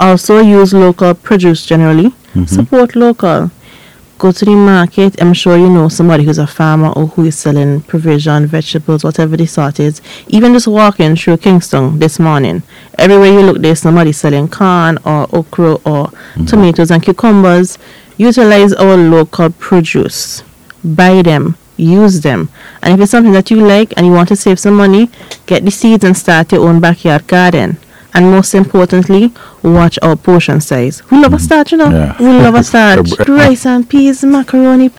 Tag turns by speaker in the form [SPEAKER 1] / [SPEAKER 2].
[SPEAKER 1] Also use local produce generally. Support local. Go to the market. I'm sure you know somebody who's a farmer or who is selling provision, vegetables, whatever the sort is. Even just walking through Kingston this morning, everywhere you look, there's somebody selling corn or okra or tomatoes and cucumbers. Utilize our local produce. Buy them. Use them. And if it's something that you like and you want to save some money, get the seeds and start your own backyard garden. And most importantly, watch our portion size. We love a start, you know.
[SPEAKER 2] Yeah.
[SPEAKER 1] We love a start. Rice and peas, macaroni,